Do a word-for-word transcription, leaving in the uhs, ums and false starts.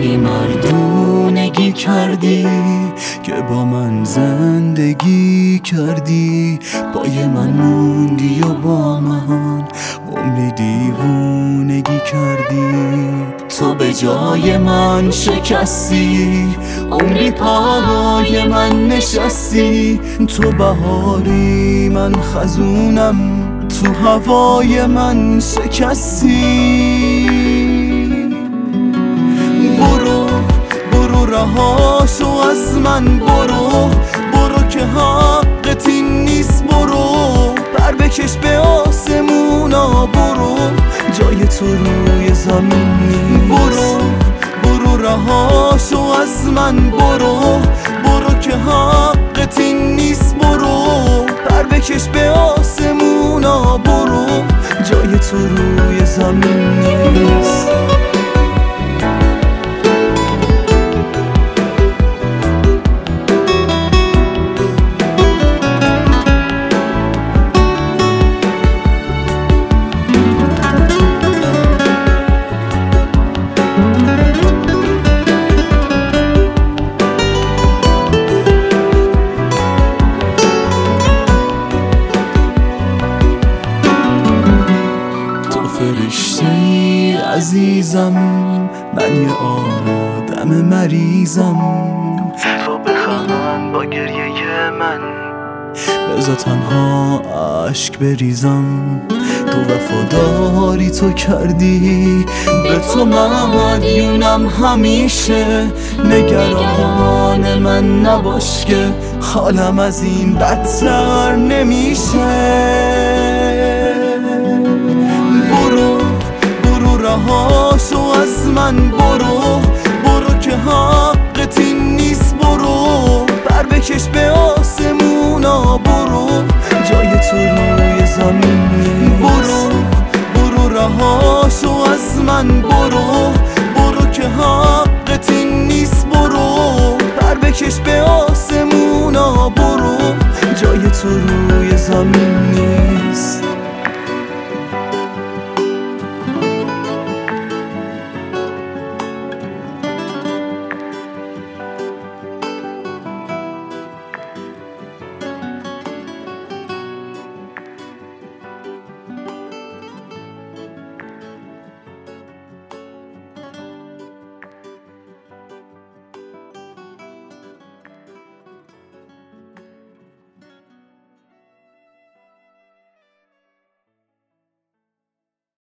خیلی مردونگی کردی که با من زندگی کردی، پای من موندی و با من عمری دیوونگی کردی. تو به جای من شکستی، عمری پای من نشستی. تو بهاری من خزونم، تو هوای من شکستی. برو برو رهاشو از من، برو برو که حقت این نیست. برو پر بکش به آسمونا، برو جای تو روی زمین نیست. برو برو رهاشو از من، برو برو که حقت این نیست. برو پر بکش به آسمونا، برو جای تو روی زمین نیست. فرشته‌ای عزیزم، من یه آدم مریضم. تو بخند با گریه من، بذار تنها عشق بریزم. تو وفاداری تو کردی، به تو مدیونم همیشه. نگران من نباش که حالم از این بدتر نمیشه. رهاشو از من، برو برو که حقت این نیست. برو پر بکش به آسمونا، برو جای تو روی زمین نیست. برو برو رهاشو از من، برو برو که حقت این نیست. برو پر بکش به آسمونا، برو جای تو روی زمین نیست.